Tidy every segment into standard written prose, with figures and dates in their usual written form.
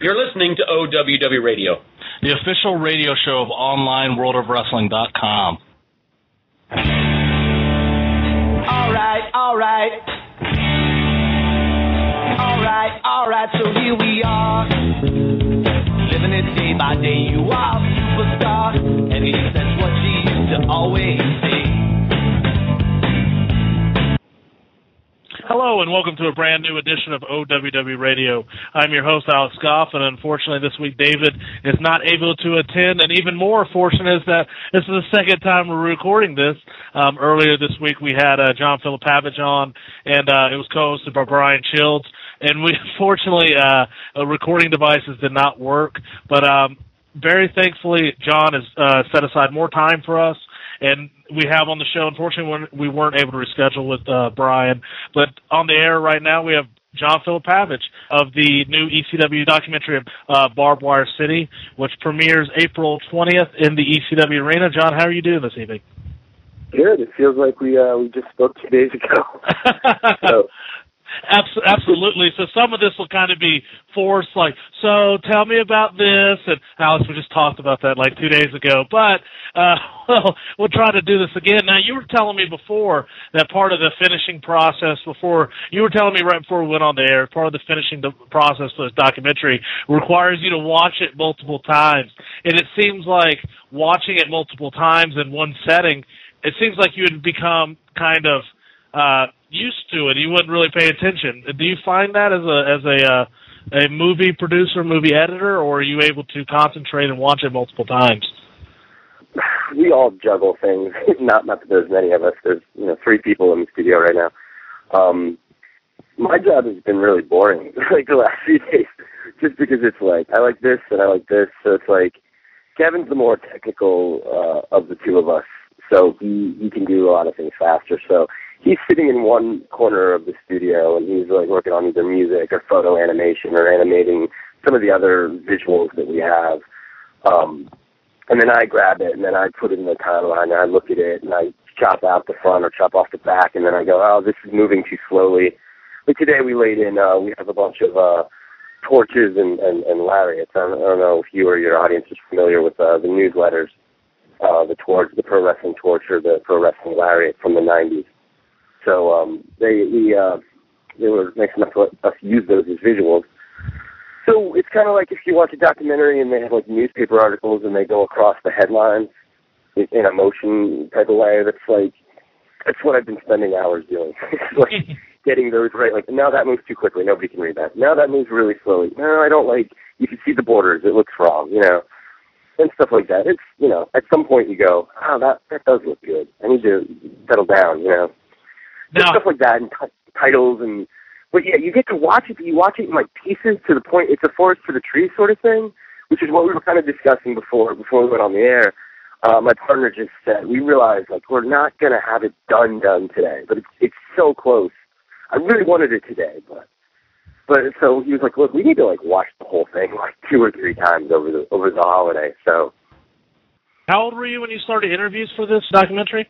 You're listening to OWW Radio, the official radio show of OnlineWorldOfWrestling.com. All right, so here we are, living it day by day. You are a superstar, and yes, that's what she used to always say. Hello and welcome to a brand new edition of OWW Radio. I'm your host, Alex Goff, and unfortunately this week David is not able to attend, and even more fortunate is that this is the second time we're recording this. Earlier this week we had John Filipavage on, and it was co-hosted by Brian Childs, and we unfortunately recording devices did not work, but very thankfully John has set aside more time for us. And we have on the show, unfortunately, we weren't able to reschedule with Brian. But on the air right now, we have John Filipavage of the new ECW documentary of Barbed Wire City, which premieres April 20th in the ECW Arena. John, how are you doing this evening? Good. It feels like we just spoke 2 days ago. So. Absolutely. So some of this will kind of be forced, like, so tell me about this. And Alex, we just talked about that like 2 days ago. But we'll try to do this again. Now, you were telling me before that part of the finishing process you were telling me right before we went on the air, part of the finishing process for this documentary requires you to watch it multiple times. And it seems like watching it multiple times in one setting, it seems like you would become kind of used to it. You wouldn't really pay attention. Do you find that as a movie producer, movie editor, or are you able to concentrate and watch it multiple times? We all juggle things. Not that there's many of us. There's 3 people in the studio right now. My job has been really boring like the last few days, just because it's like I like this and I like this. So it's like Kevin's the more technical of the two of us, so he can do a lot of things faster. So he's sitting in one corner of the studio, and he's like working on either music or photo animation or animating some of the other visuals that we have. And then I grab it, and then I put it in the timeline, and I look at it, and I chop out the front or chop off the back, and then I go, oh, this is moving too slowly. But today we laid in, we have a bunch of torches and lariats. I don't know if you or your audience is familiar with the newsletters, the torch, the Pro Wrestling Torch, or the Pro Wrestling Lariat from the 90s. So they were nice enough to let us use those as visuals. So it's kind of like if you watch a documentary and they have like newspaper articles and they go across the headlines in a motion type of way. That's what I've been spending hours doing. Like getting those right. Like, now that moves too quickly. Nobody can read that. Now that moves really slowly. No, I don't like. You can see the borders. It looks wrong. And stuff like that. It's at some point you go, oh, that does look good. I need to settle down. Now, stuff like that, and titles, but yeah, you get to watch it, but you watch it in like pieces to the point it's a forest for the trees sort of thing, which is what we were kind of discussing before we went on the air. My partner just said, we realized like we're not going to have it done today, but it's so close. I really wanted it today, but so he was like, look, we need to like watch the whole thing like 2 or 3 times over the holiday. So, how old were you when you started interviews for this documentary?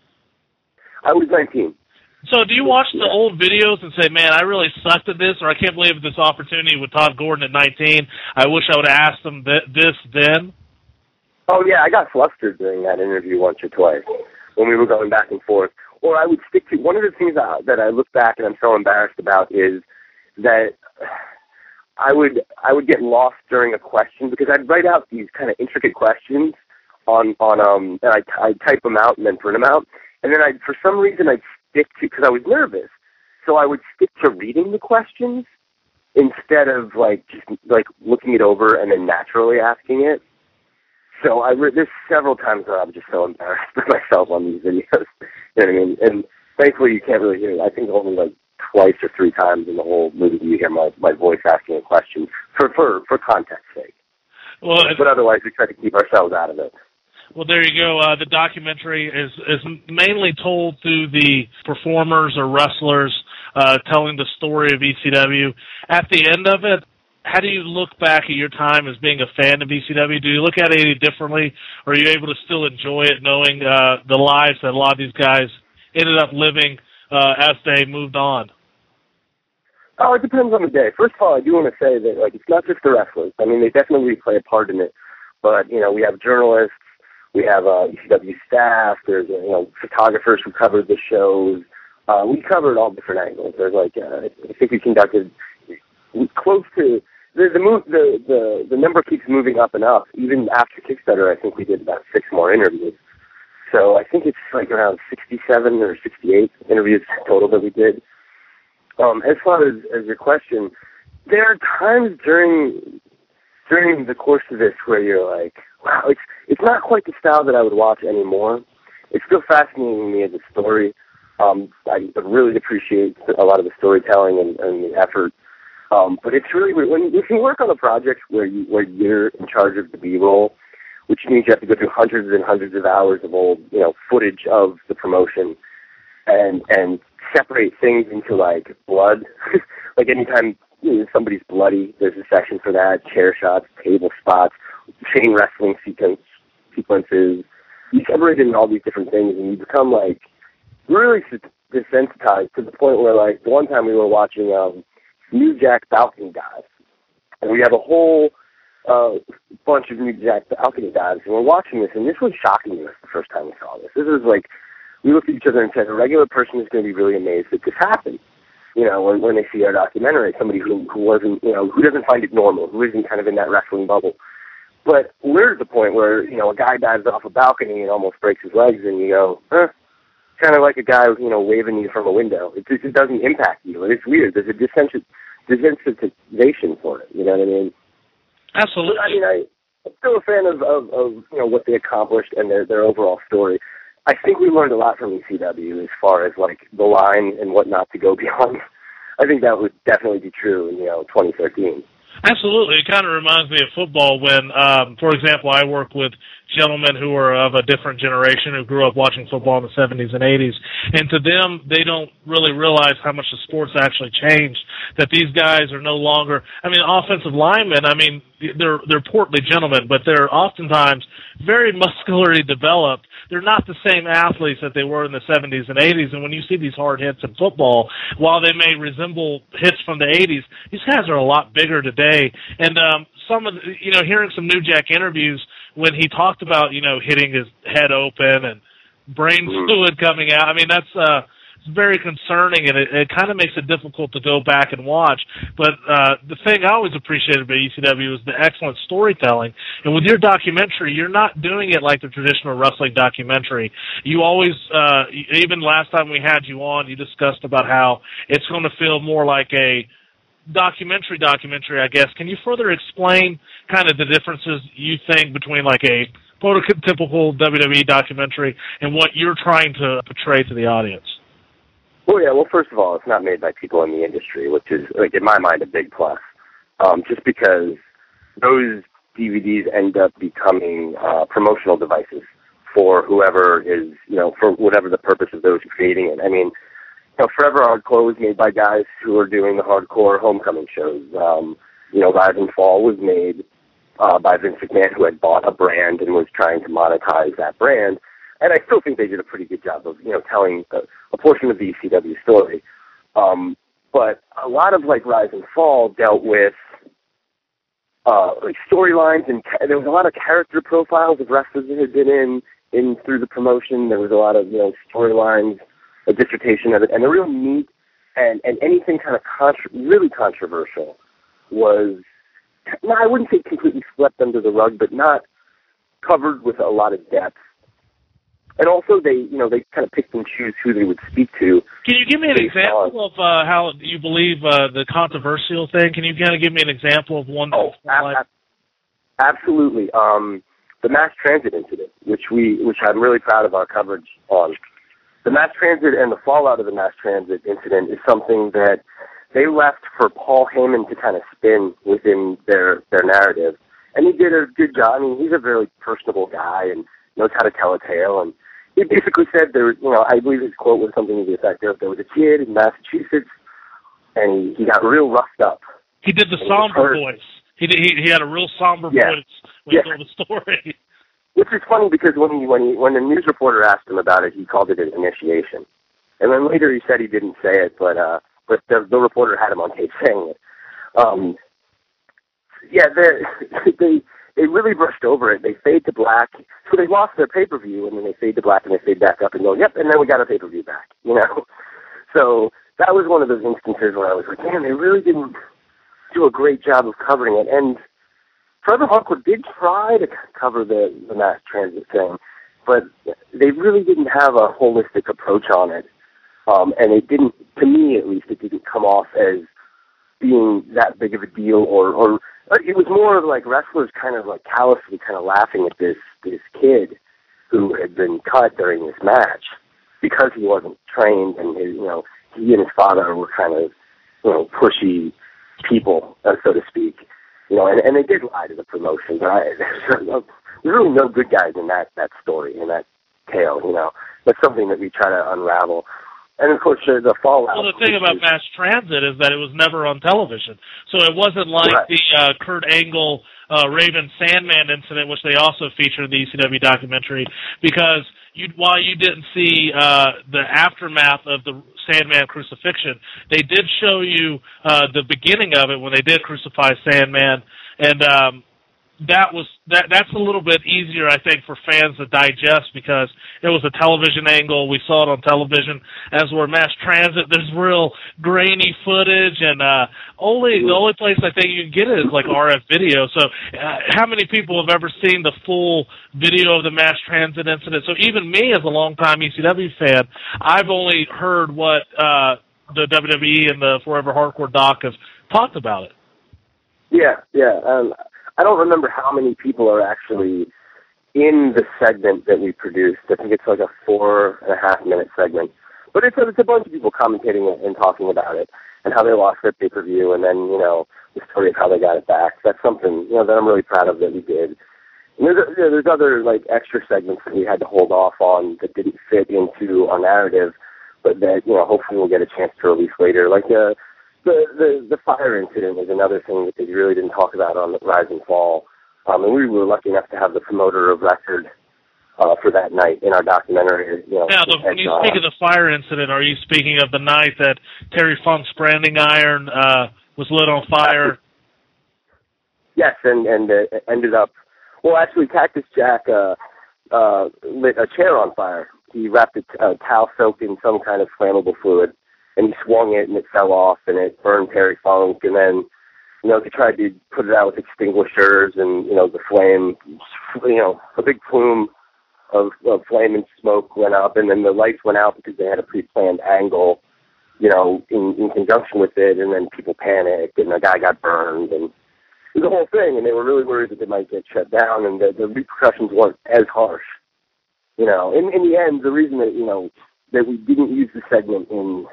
I was 19. So do you watch the old videos and say, man, I really sucked at this, or I can't believe this opportunity with Todd Gordon at 19. I wish I would have asked him this then? Oh, yeah, I got flustered during that interview once or twice when we were going back and forth. Or I would stick to, one of the things that I look back and I'm so embarrassed about is that I would get lost during a question because I'd write out these kind of intricate questions and I'd type them out and then print them out. And then for some reason I'd stick to, because I was nervous, so I would stick to reading the questions instead of just looking it over and then naturally asking it. So there's several times where I'm just so embarrassed with myself on these videos. You know what I mean? And thankfully you can't really hear it. I think only like twice or 3 times in the whole movie do you hear my voice asking a question for context's sake. Well, but otherwise we try to keep ourselves out of it. Well, there you go. The documentary is mainly told through the performers or wrestlers telling the story of ECW. At the end of it, how do you look back at your time as being a fan of ECW? Do you look at it any differently, or are you able to still enjoy it knowing the lives that a lot of these guys ended up living as they moved on? Oh, it depends on the day. First of all, I do want to say that, like, it's not just the wrestlers. I mean, they definitely play a part in it. But, you know, we have journalists, we have ECW staff, there's, you know, photographers who covered the shows. We covered all different angles. There's, like, I think we conducted close to, the number keeps moving up and up. Even after Kickstarter, I think we did about 6 more interviews. So I think it's, like, around 67 or 68 interviews total that we did. As far as your question, there are times during the course of this where you're like, wow, it's not quite the style that I would watch anymore. It's still fascinating me as a story. I really appreciate a lot of the storytelling and the effort. But it's really when you can work on a project where you're in charge of the B-roll, which means you have to go through hundreds and hundreds of hours of old, you know, footage of the promotion, and separate things into, like, blood. Like, anytime, you know, somebody's bloody, there's a section for that, chair shots, table spots, chain wrestling sequences. You separate it in all these different things, and you become, like, really desensitized to the point where, like, the one time we were watching New Jack balcony dives, and we have a whole bunch of New Jack balcony dives, and we're watching this, and this was shocking to us the first time we saw this. This is like, we looked at each other and said, a regular person is going to be really amazed that this happened. You know, when they see our documentary, somebody who wasn't, you know, who doesn't find it normal, who isn't kind of in that wrestling bubble. But we're at the point where, you know, a guy dives off a balcony and almost breaks his legs, and you go, kind of like a guy, you know, waving you from a window. It just doesn't impact you, and it's weird. There's a desensitization for it. You know what I mean? Absolutely. I mean, I'm still a fan of you know, what they accomplished and their overall story. I think we learned a lot from ECW as far as, like, the line and what not to go beyond. I think that would definitely be true in, you know, 2013. Absolutely. It kind of reminds me of football when, for example, I work with gentlemen who are of a different generation who grew up watching football in the 70s and 80s. And to them, they don't really realize how much the sport's actually changed, that these guys are no longer, I mean, offensive linemen, I mean, they're portly gentlemen, but they're oftentimes very muscularly developed. They're not the same athletes that they were in the 70s and 80s. And when you see these hard hits in football, while they may resemble hits from the 80s, these guys are a lot bigger today. And some of the, you know, hearing some New Jack interviews when he talked about, you know, hitting his head open and brain fluid coming out, I mean, that's it's very concerning, and it kind of makes it difficult to go back and watch. But the thing I always appreciated about ECW is the excellent storytelling. And with your documentary, you're not doing it like the traditional wrestling documentary. You always, even last time we had you on, you discussed about how it's going to feel more like a documentary, I guess. Can you further explain kind of the differences you think between like a prototypical WWE documentary and what you're trying to portray to the audience? Well, yeah, well, first of all, it's not made by people in the industry, which is, like, in my mind, a big plus. Just because those DVDs end up becoming promotional devices for whoever is, you know, for whatever the purpose of those creating it. I mean, you know, Forever Hardcore was made by guys who are doing the hardcore homecoming shows. You know, Rise and Fall was made by Vince McMahon, who had bought a brand and was trying to monetize that brand. And I still think they did a pretty good job of, you know, telling a portion of the ECW story. But a lot of, like, Rise and Fall dealt with, like, storylines, and there was a lot of character profiles of wrestlers that had been in through the promotion. There was a lot of, you know, storylines, a dissertation of it, and the real meat and anything kind of really controversial was, I wouldn't say completely swept under the rug, but not covered with a lot of depth. And also, they kind of picked and choose who they would speak to. Can you give me an example of how you believe the controversial thing? Can you kind of give me an example of one? Absolutely. The mass transit incident, which I'm really proud of our coverage on. The mass transit and the fallout of the mass transit incident is something that they left for Paul Heyman to kind of spin within their narrative. And he did a good job. I mean, he's a very personable guy and knows how to tell a tale. And he basically said there was, you know, I believe his quote was something to the effect of, there was a kid in Massachusetts, and he got real roughed up. He did the somber voice. He had a real somber voice when he told the story. Which is funny because when the news reporter asked him about it, he called it an initiation. And then later he said he didn't say it, but but the reporter had him on tape saying it. They really brushed over it. They fade to black. So they lost their pay-per-view, and then they fade to black, and they fade back up and go, yep, and then we got our pay-per-view back, you know? So that was one of those instances where I was like, man, they really didn't do a great job of covering it. And Forever Hardcore did try to cover the mass transit thing, but they really didn't have a holistic approach on it. And it didn't, to me at least, it didn't come off as being that big of a deal, or it was more of like wrestlers kind of like callously kind of laughing at this kid who had been cut during this match because he wasn't trained, and he and his father were kind of pushy people, so to speak, and they did lie to the promotion. But there's really no good guys in that story, in that tale. That's something that we try to unravel. And, of course, the fallout. Well, the thing about Mass Transit is that it was never on television. So it wasn't like the Kurt Angle, Raven Sandman incident, which they also featured in the ECW documentary, because while you didn't see the aftermath of the Sandman crucifixion, they did show you the beginning of it when they did crucify Sandman, and that's a little bit easier, I think, for fans to digest because it was a television angle. We saw it on television. As were Mass Transit, there's real grainy footage, and the only place I think you can get it is like RF video. So how many people have ever seen the full video of the Mass Transit incident? So even me, as a longtime ECW fan, I've only heard what the WWE and the Forever Hardcore doc have talked about it. Yeah. I don't remember how many people are actually in the segment that we produced. I think it's like a 4.5-minute segment. But it's a bunch of people commentating and talking about it and how they lost their pay-per-view, and then, the story of how they got it back. That's something, that I'm really proud of that we did. And there's other, like, extra segments that we had to hold off on that didn't fit into our narrative, but that, hopefully we'll get a chance to release later. Like, The fire incident is another thing that they really didn't talk about on the Rise and Fall. And we were lucky enough to have the promoter of record for that night in our documentary. Now, when you speak of the fire incident, are you speaking of the night that Terry Funk's branding iron was lit on fire? Yes, and it ended up... Well, actually, Cactus Jack lit a chair on fire. He wrapped a towel soaked in some kind of flammable fluid, and he swung it, and it fell off, and it burned Terry Funk. And then, they tried to put it out with extinguishers, and, the flame, a big plume of flame and smoke went up, and then the lights went out because they had a pre-planned angle, in conjunction with it, and then people panicked, and the guy got burned, and it was a whole thing, and they were really worried that they might get shut down, and the repercussions weren't as harsh. In the end, the reason that, that we didn't use the segment in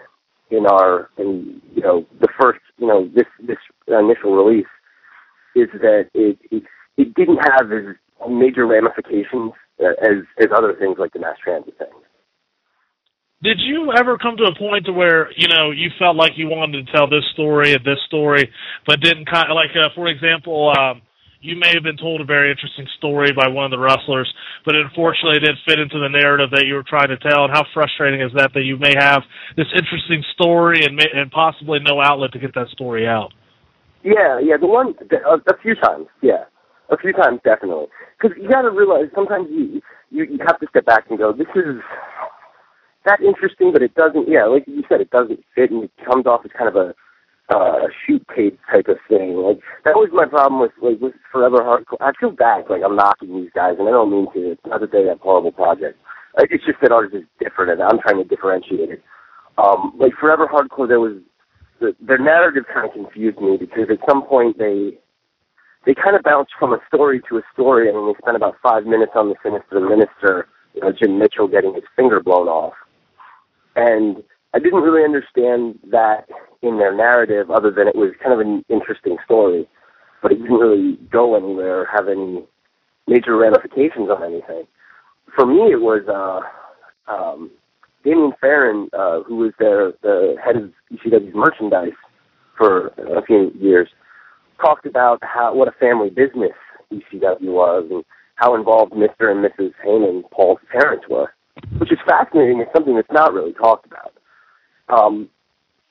the first, this initial release is that it didn't have as major ramifications as other things like the Mass Transit thing. Did you ever come to a point to where, you felt like you wanted to tell this story and this story, but didn't for example, you may have been told a very interesting story by one of the wrestlers, but unfortunately it didn't fit into the narrative that you were trying to tell. And how frustrating is that you may have this interesting story and possibly no outlet to get that story out? Yeah, a few times, a few times definitely. Because you got to realize sometimes you have to step back and go, this is that interesting, but it doesn't. Yeah, like you said, it doesn't fit, and it comes off as kind of a shoot tape type of thing. Like that was my problem with Forever Hardcore. I feel bad, like I'm knocking these guys, and I don't mean to. It's not that they have horrible projects. It's just that ours is different, and I'm trying to differentiate it. Like Forever Hardcore, their narrative kind of confused me because at some point they kind of bounced from a story to a story. I mean, they spent about 5 minutes on the Sinister Minister, Jim Mitchell getting his finger blown off, and I didn't really understand that in their narrative, other than it was kind of an interesting story, but it didn't really go anywhere or have any major ramifications on anything. For me, it was Damien Farron, who was the head of ECW's merchandise for a few years, talked about what a family business ECW was and how involved Mr. and Mrs. Heyman, Paul's parents, were, which is fascinating. It's something that's not really talked about.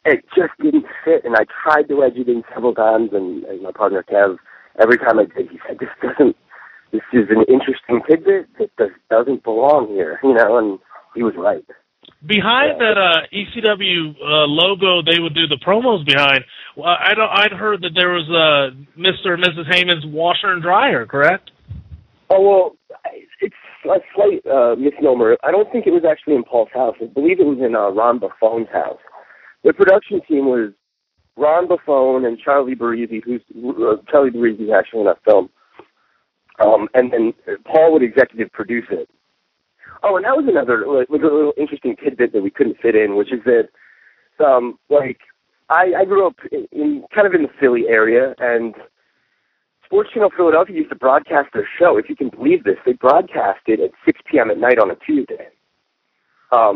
it just didn't fit, and I tried to wedge it in several times, and my partner Kev, every time I did, he said, this is an interesting tidbit that doesn't belong here, and he was right. Behind that ECW logo, they would do the promos behind. Well, I'd heard that there was Mr. and Mrs. Heyman's washer and dryer, correct? Oh, well, it's a slight misnomer. I don't think it was actually in Paul's house. I believe it was in Ron Buffone's house. The production team was Ron Buffone and Charlie Barisi, Charlie Barisi is actually in that film. And then Paul would executive produce it. Oh, and that was another a little interesting tidbit that we couldn't fit in, which is that, I grew up in the Philly area, and Sports Channel Philadelphia used to broadcast their show. If you can believe this, they broadcast it at 6 p.m. at night on a Tuesday. I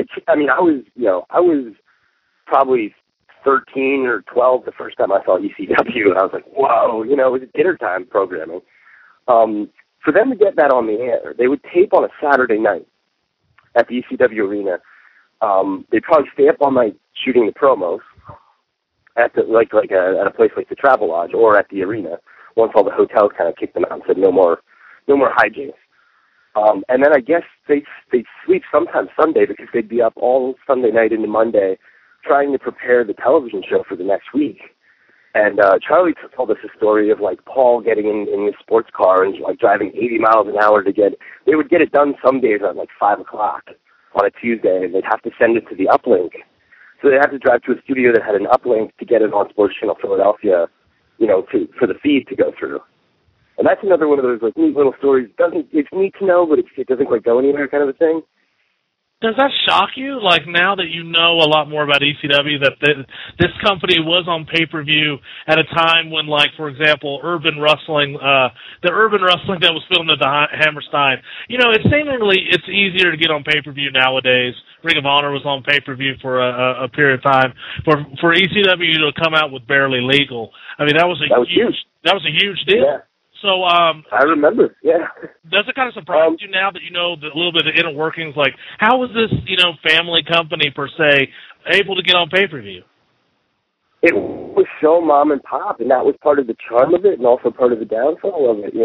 was probably 13 or 12 the first time I saw ECW, and I was like, whoa, it was dinner time programming. For them to get that on the air, they would tape on a Saturday night at the ECW arena. They'd probably stay up all night shooting the promos at at a place like the Travelodge or at the arena. Once all the hotels kind of kicked them out and said no more hijinks. And then I guess they'd sleep sometime Sunday because they'd be up all Sunday night into Monday trying to prepare the television show for the next week. And Charlie told us a story of Paul getting in his sports car and driving 80 miles an hour they would get it done some days at 5 o'clock on a Tuesday, and they'd have to send it to the uplink. So they'd have to drive to a studio that had an uplink to get it on Sports Channel Philadelphia, for the feed to go through. And that's another one of those neat little stories. It's neat to know, but it doesn't go anywhere kind of a thing. Does that shock you? Now that you know a lot more about ECW, that this company was on pay-per-view at a time when, for example, Urban Wrestling, the Urban Wrestling that was filmed at the Hammerstein, it's easier to get on pay-per-view nowadays. Ring of Honor was on pay-per-view for a period of time. For ECW to come out with Barely Legal, that was huge. That was a huge deal. Yeah. So, I remember, yeah. Does it kind of surprise you now that you know a little bit of the inner workings? How was this, family company, per se, able to get on pay-per-view? It was so mom and pop, and that was part of the charm of it and also part of the downfall of it,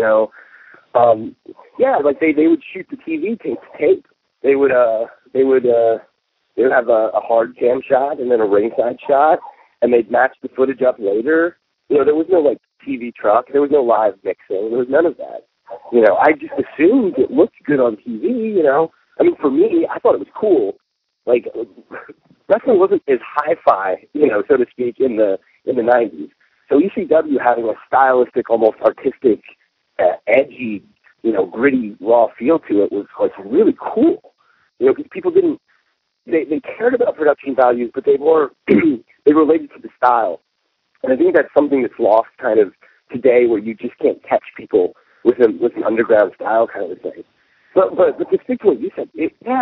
they would shoot the TV tape to tape. They would have a hard cam shot and then a ringside shot, and they'd match the footage up later. There was no, TV truck. There was no live mixing. There was none of that. I just assumed it looked good on TV, for me, I thought it was cool. Wrestling wasn't as hi-fi, so to speak, in the 90s. So ECW having a stylistic, almost artistic, edgy, gritty, raw feel to it was, really cool. Because people didn't, they cared about production values, but they related to the style. And I think that's something that's lost kind of today, where you just can't catch people with an underground style kind of a thing. But to speak to what you said,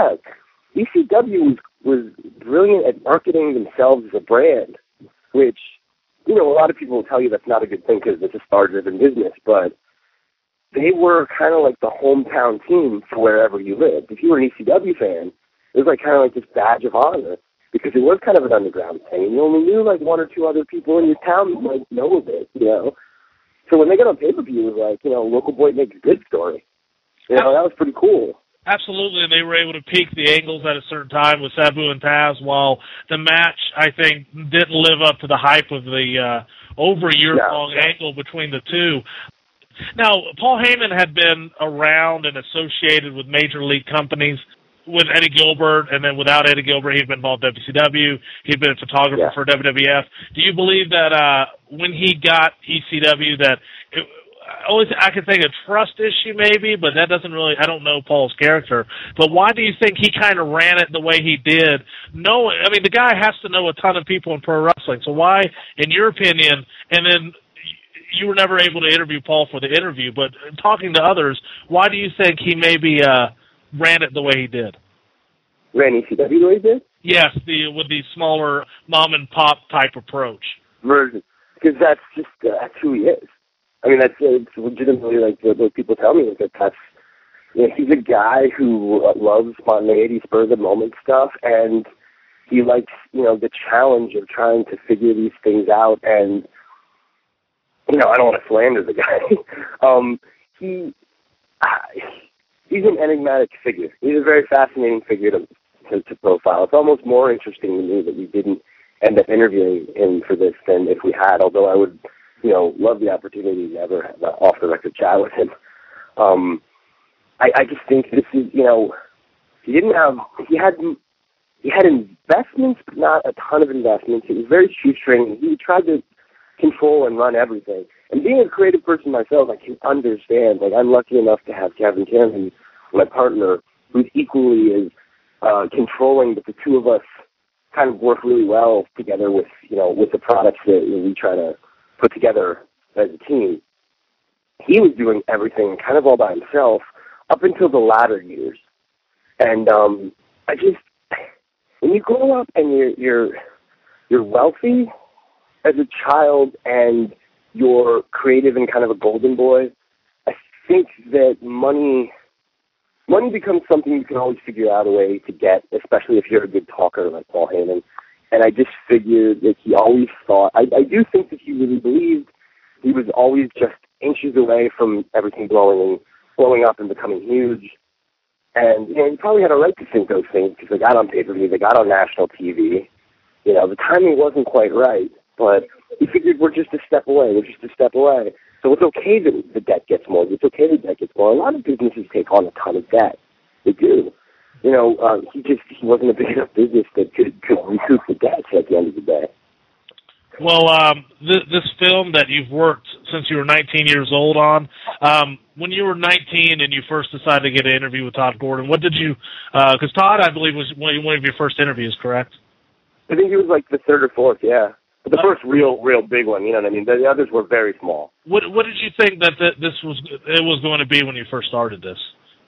ECW was brilliant at marketing themselves as a brand, which, a lot of people will tell you that's not a good thing because it's a star-driven business, but they were kind of like the hometown team for wherever you lived. If you were an ECW fan, it was kind of this badge of honor, because it was kind of an underground thing, and you only knew one or two other people in your town that might know of it, So when they got on pay-per-view, it was local boy makes a good story. That was pretty cool. Absolutely, and they were able to peak the angles at a certain time with Sabu and Taz, while the match, I think, didn't live up to the hype of the over a year-long angle between the two. Now, Paul Heyman had been around and associated with major league companies, with Eddie Gilbert, and then without Eddie Gilbert, he'd been involved in WCW. He'd been a photographer for WWF. Do you believe that when he got ECW, that I could think a trust issue maybe, but that doesn't really, I don't know Paul's character. But why do you think he kind of ran it the way he did? The guy has to know a ton of people in pro wrestling. So why, in your opinion, and then you were never able to interview Paul for the interview, but talking to others, why do you think he maybe ran it the way he did? Ran ECW the way he did? Yes, with the smaller mom-and-pop type approach. Version. Because that's who he is. It's legitimately what people tell me is that's, he's a guy who loves spontaneity, spur-of-the-moment stuff, and He likes, the challenge of trying to figure these things out. And, I don't want to slander the guy. He's an enigmatic figure. He's a very fascinating figure to profile. It's almost more interesting to me that we didn't end up interviewing him for this than if we had, although I would, love the opportunity to ever have an off-the-record chat with him. I just think this is, he had investments, but not a ton of investments. It was very shoestring. He tried to control and run everything. And being a creative person myself, I can understand. Like, I'm lucky enough to have Kevin Cameron, my partner, who's equally as controlling, but the two of us kind of work really well together with the products that we try to put together as a team. He was doing everything kind of all by himself up until the latter years. And when you grow up and you're wealthy as a child and you're creative and kind of a golden boy, I think that money becomes something you can always figure out a way to get, especially if you're a good talker like Paul Heyman. And I just figured that he always thought, I do think that he really believed he was always just inches away from everything blowing up and becoming huge. And, he probably had a right to think those things because they got on pay-per-view, they got on national TV. The timing wasn't quite right, but he figured we're just a step away. So it's okay that the debt gets more. It's okay that debt gets more. A lot of businesses take on a ton of debt. They do. He wasn't a big enough business that could recoup the debts at the end of the day. Well, this film that you've worked since you were 19 years old on, when you were 19 and you first decided to get an interview with Todd Gordon, what did you, because Todd, I believe, was one of your first interviews, correct? I think he was like the third or fourth, yeah. But the first real big one, you know what I mean? The others were very small. What did you think that this was going to be when you first started this?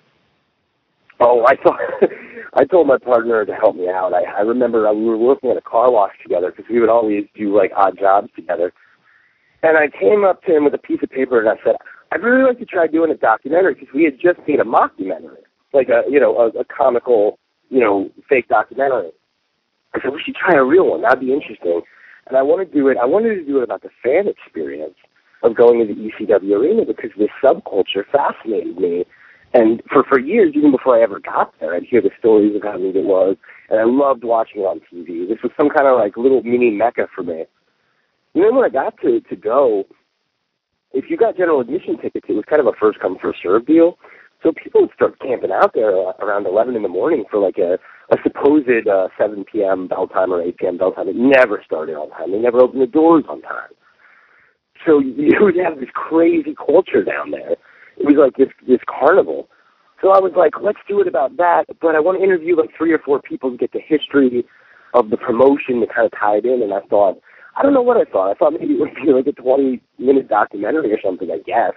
Oh, I told my partner to help me out. I remember we were working at a car wash together because we would always do like odd jobs together. And I came up to him with a piece of paper and I said, I'd really like to try doing a documentary because we had just made a mockumentary, like a comical, fake documentary. I said, we should try a real one. That'd be interesting. And I wanted to do it about the fan experience of going to the ECW arena because this subculture fascinated me. And for years, even before I ever got there, I'd hear the stories of how neat it was, and I loved watching it on TV. This was some kind of like little mini mecca for me. And then when I got to go, if you got general admission tickets, it was kind of a first come, first serve deal. So people would start camping out there around 11 in the morning for like a supposed 7 p.m. bell time or 8 p.m. bell time. It never started on time. They never opened the doors on time. So you would have this crazy culture down there. It was like this carnival. So I was like, let's do it about that, but I want to interview like 3 or 4 people to get the history of the promotion to kind of tie it in. And I thought, I don't know what I thought. I thought maybe it would be like a 20-minute documentary or something, I guess.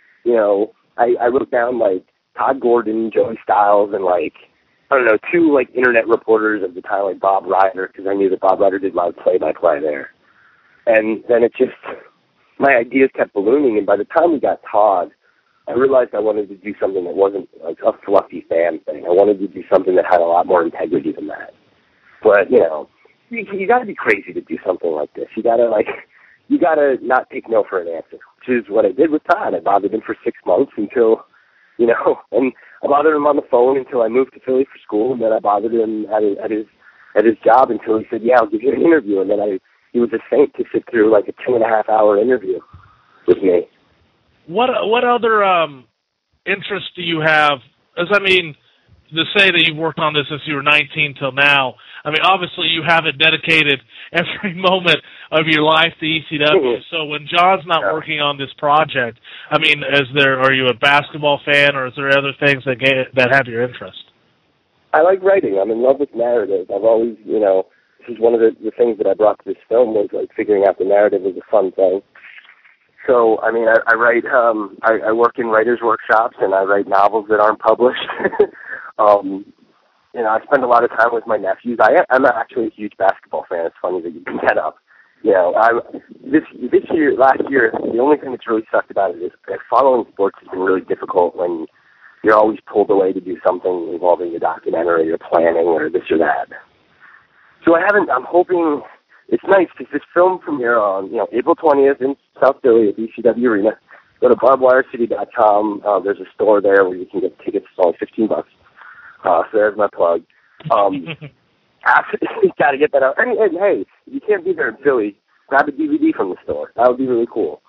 I wrote down like Todd Gordon, Joey Styles, and like, I don't know, 2 like internet reporters of the time, like Bob Ryder, because I knew that Bob Ryder did live play-by-play there. And then my ideas kept ballooning, and by the time we got Todd, I realized I wanted to do something that wasn't like a fluffy fan thing. I wanted to do something that had a lot more integrity than that. But, you got to be crazy to do something like this. You got to not take no for an answer, which is what I did with Todd. I bothered him for 6 months until, and I bothered him on the phone until I moved to Philly for school, and then I bothered him at his job until he said, yeah, I'll give you an interview. And then he was a saint to sit through like a 2.5-hour interview with me. What other interests do you have? To say that you've worked on this since you were 19 till now, obviously you haven't dedicated every moment of your life to ECW. So when John's not working on this project, are you a basketball fan, or is there other things that have your interest? I like writing. I'm in love with narrative. I've always, this is one of the things that I brought to this film was like figuring out the narrative was a fun thing. So, I write, I work in writers' workshops, and I write novels that aren't published. I spend a lot of time with my nephews. I'm actually a huge basketball fan. It's funny that you bring that up. Last year, the only thing that's really sucked about it is following sports has been really difficult when you're always pulled away to do something involving a documentary or planning or this or that. So I'm hoping, it's nice because this film premiere on, April 20th in South Philly at ECW Arena. Go to barbedwirecity.com. There's a store there where you can get tickets for only $15. So there's my plug. Got to get that out. And hey, if you can't be there in Philly, grab a DVD from the store. That would be really cool.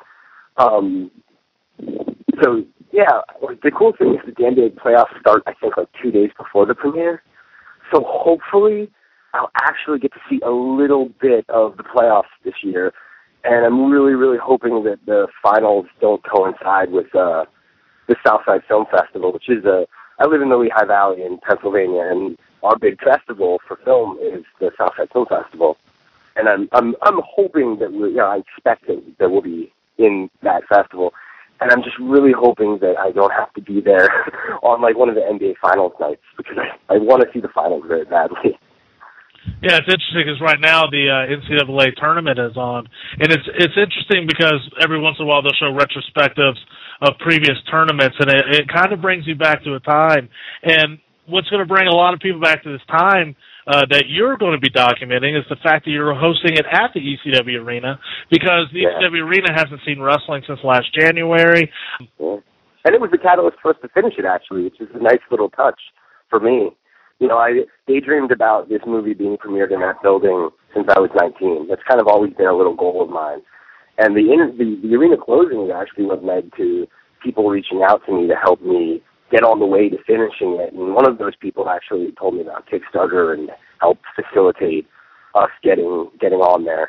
So, yeah, the cool thing is the NBA playoffs start, I think, 2 days before the premiere. So hopefully I'll actually get to see a little bit of the playoffs this year. And I'm really, really hoping that the finals don't coincide with the Southside Film Festival, which is I live in the Lehigh Valley in Pennsylvania, and our big festival for film is the Southside Film Festival. And I'm hoping that I expect that we'll be in that festival. And I'm just really hoping that I don't have to be there on one of the NBA Finals nights, because I want to see the finals very badly. Yeah, it's interesting because right now the NCAA tournament is on, and it's interesting because every once in a while they'll show retrospectives of previous tournaments, and it kind of brings you back to a time. And what's going to bring a lot of people back to this time that you're going to be documenting is the fact that you're hosting it at the ECW Arena, because the ECW Arena hasn't seen wrestling since last January. Yeah. And it was the catalyst for us to finish it, actually, which is a nice little touch for me. I daydreamed about this movie being premiered in that building since I was 19. That's kind of always been a little goal of mine. And the arena closing is actually what led to people reaching out to me to help me get on the way to finishing it. And one of those people actually told me about Kickstarter and helped facilitate us getting on there.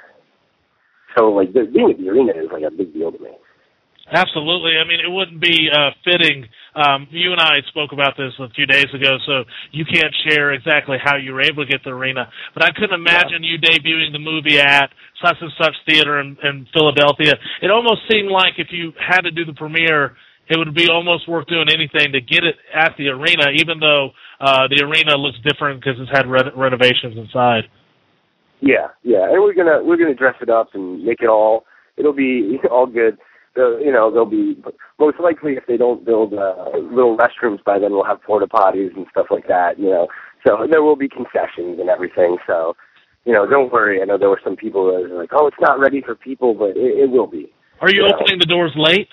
So, being at the arena is a big deal to me. Absolutely. I mean, it wouldn't be fitting. You and I spoke about this a few days ago, so you can't share exactly how you were able to get the arena. But I couldn't imagine you debuting the movie at such and such theater in Philadelphia. It almost seemed like if you had to do the premiere, it would be almost worth doing anything to get it at the arena, even though the arena looks different because it's had renovations inside. Yeah, and we're gonna dress it up and make it all. It'll be all good. They'll be, most likely, if they don't build little restrooms by then, we'll have porta potties and stuff like that. So there will be concessions and everything. So don't worry. I know there were some people that were like, "Oh, it's not ready for people," but it will be. Are you opening the doors late?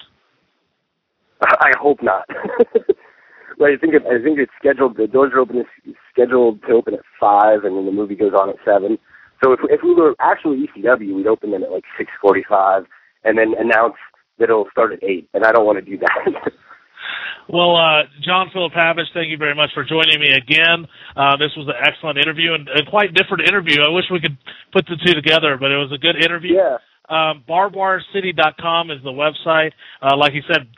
I hope not. I think it's scheduled. The doors are scheduled to open at 5, and then the movie goes on at 7. So if we were actually ECW, we'd open them at 6:45, and then announce that it'll start at 8. And I don't want to do that. Well, John Philip Havich, thank you very much for joining me again. This was an excellent interview and a quite different interview. I wish we could put the two together, but it was a good interview. Yeah. barbedwirecity.com is the website. Like you said,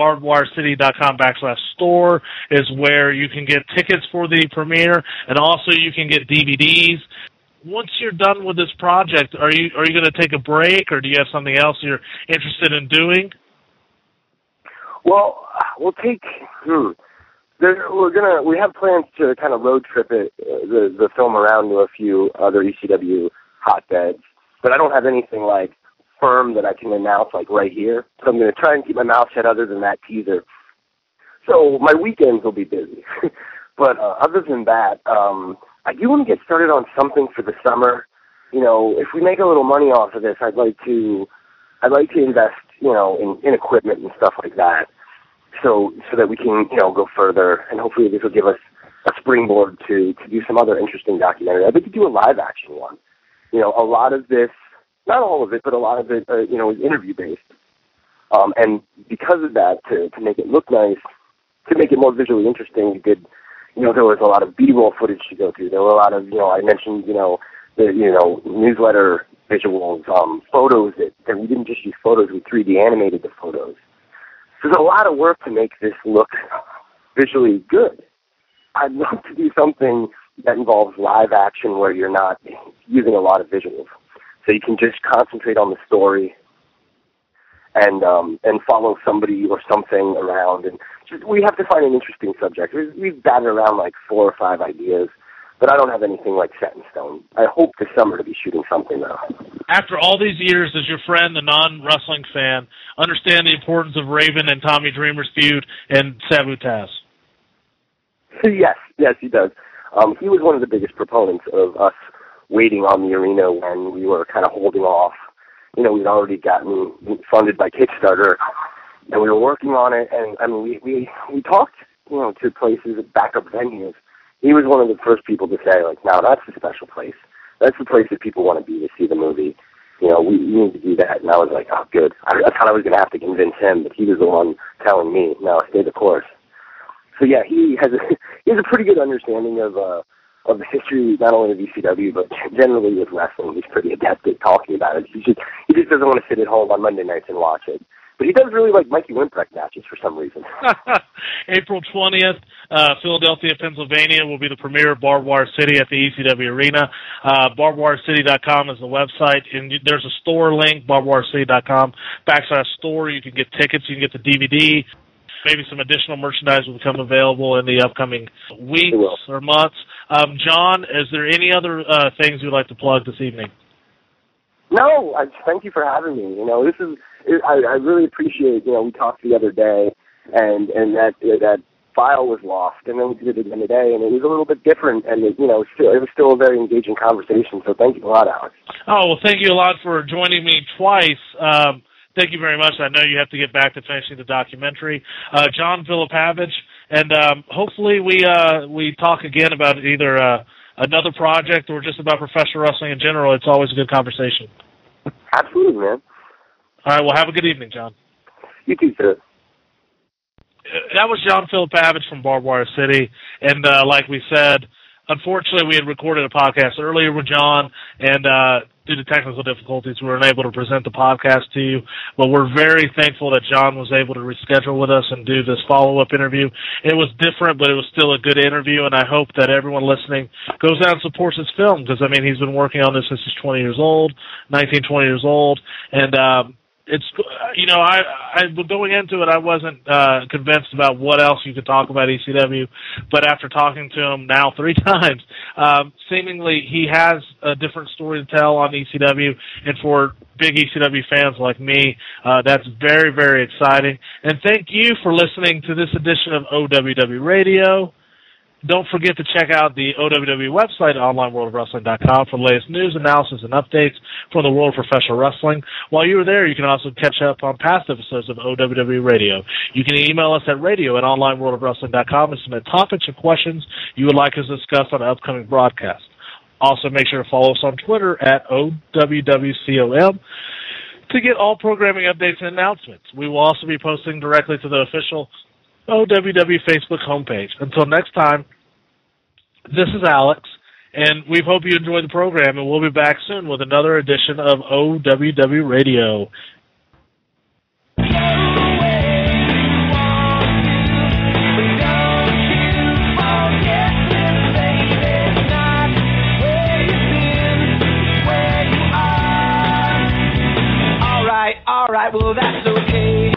barbedwirecity.com/store is where you can get tickets for the premiere, and also you can get DVDs. Once you're done with this project, are you going to take a break, or do you have something else you're interested in doing? Well, we'll take. We have plans to kind of road trip it, the film around to a few other ECW hotbeds, but I don't have anything firm that I can announce right here. So I'm going to try and keep my mouth shut other than that teaser. So my weekends will be busy, but other than that, I do want to get started on something for the summer. If we make a little money off of this, I'd like to invest, in equipment and stuff like that, so that we can, go further, and hopefully this will give us a springboard to do some other interesting documentary. I'd like to do a live action one. A lot of this, not all of it, but a lot of it, is interview based. And because of that, to make it look nice, to make it more visually interesting, there was a lot of B-roll footage to go through. There were a lot of, I mentioned, the newsletter visuals, photos that we didn't just use photos, we 3D animated the photos. So there's a lot of work to make this look visually good. I'd love to do something that involves live action where you're not using a lot of visuals. So you can just concentrate on the story and follow somebody or something around. And we have to find an interesting subject. We've batted around 4 or 5 ideas, but I don't have anything set in stone. I hope this summer to be shooting something, though. After all these years, does your friend, the non-wrestling fan, understand the importance of Raven and Tommy Dreamer's feud and Sabu Taz? Yes, he does. He was one of the biggest proponents of us waiting on the arena when we were kind of holding off. You know, we'd already gotten funded by Kickstarter, and we were working on it. And I mean, we talked, you know, to places, backup venues. He was one of the first people to say, like, no, that's a special place. That's the place that people want to be to see the movie. You know, we need to do that. And I was like, oh, good. I thought I was going to have to convince him, but he was the one telling me, no, stay the course. So yeah, he has a pretty good understanding of the history, not only of ECW, but generally with wrestling. He's pretty adept at talking about it. He just doesn't want to sit at home on Monday nights and watch it. But he does really like Mikey Whipwreck matches for some reason. April 20th, Philadelphia, Pennsylvania will be the premiere of Barbed Wire City at the ECW Arena. BarbedWireCity.com is the website, and there's a store link, BarbedWireCity.com/store. You can get tickets, you can get the DVD. Maybe some additional merchandise will become available in the upcoming weeks or months. John, is there any other things you'd like to plug this evening? No, thank you for having me. You know, I really appreciate, you know, we talked the other day, and that file was lost, and then we did it again today, and it was a little bit different, and it was still a very engaging conversation. So thank you a lot, Alex. Oh, well, thank you a lot for joining me twice. Thank you very much. I know you have to get back to finishing the documentary. John Filipavich, and hopefully we talk again about either another project or just about professional wrestling in general. It's always a good conversation. Absolutely, man. All right, well, have a good evening, John. You too, sir. That was John Filipavich from Barbed Wire City, and like we said, unfortunately, we had recorded a podcast earlier with John, and due to technical difficulties, we were unable to present the podcast to you. But we're very thankful that John was able to reschedule with us and do this follow-up interview. It was different, but it was still a good interview, and I hope that everyone listening goes out and supports his film, because, I mean, he's been working on this since he's 20 years old, and it's, you know, I going into it, I wasn't convinced about what else you could talk about ECW, but after talking to him now 3 times, seemingly he has a different story to tell on ECW, and for big ECW fans like me, that's very, very exciting. And thank you for listening to this edition of OWW Radio. Don't forget to check out the OWW website at onlineworldofwrestling.com for the latest news, analysis, and updates from the world of professional wrestling. While you are there, you can also catch up on past episodes of OWW Radio. You can email us at radio@onlineworldofwrestling.com and submit topics or questions you would like us to discuss on an upcoming broadcast. Also, make sure to follow us on Twitter at OWWCOM to get all programming updates and announcements. We will also be posting directly to the official OWW Facebook homepage. Until next time, this is Alex, and we hope you enjoyed the program, and we'll be back soon with another edition of OWW Radio. All right, well, that's okay.